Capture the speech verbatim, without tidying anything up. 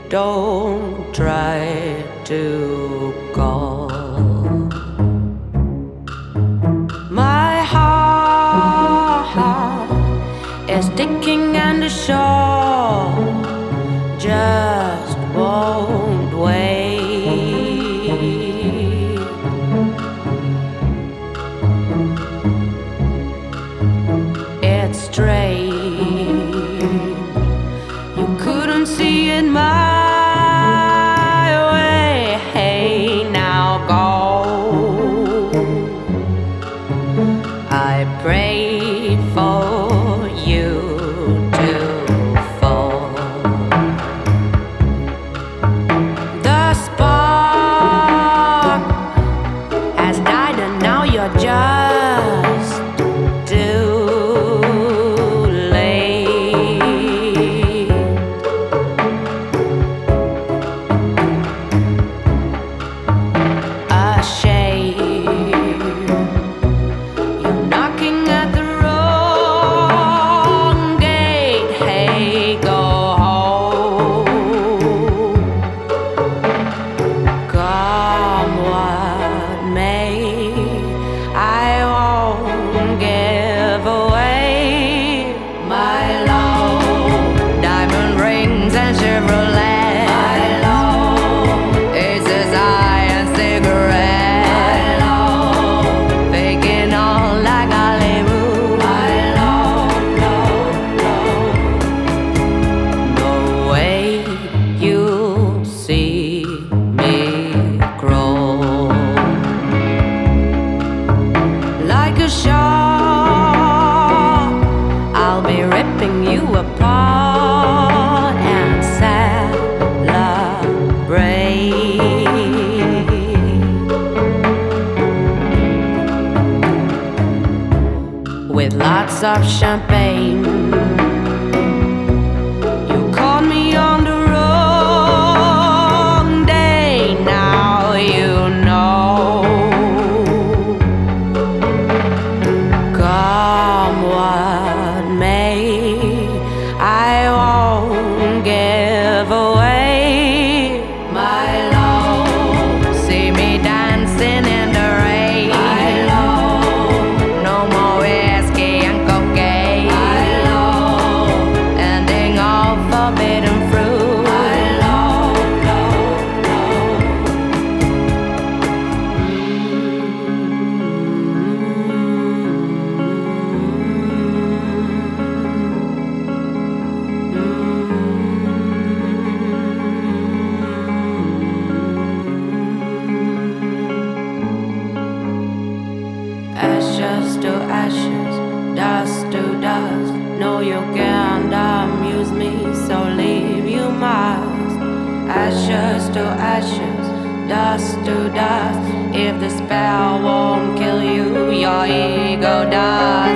Don't try to call. My heart is ticking and the shore just won't wait. It's strange, you couldn't see it my way. Hey, now go. I pray for you to fall. The spark has died and now you're just too late. A shame, you're knocking at the wrong gate. Hey, go home. Come what may, I won't give away my love. Diamond rings and Chevrolet. My love. Aces high and cigarette. My love. Faking all like Hollywood. My love, love, love. No way you'll see me crawl like a shark. I'll be ripping you apart and celebrate with lots of champagne. You caught me on the wrong day. Now you know. Come what may, I won't give away my love. See me dancing in the rain. My love. No more whiskey and cocaine. My love. Ending all forbidden fruit. My love, love, love. Ashes to ashes, dust to dust. No, you can't amuse me, so leave you must. Ashes to ashes, dust to dust. If the spell won't kill you, your ego dies.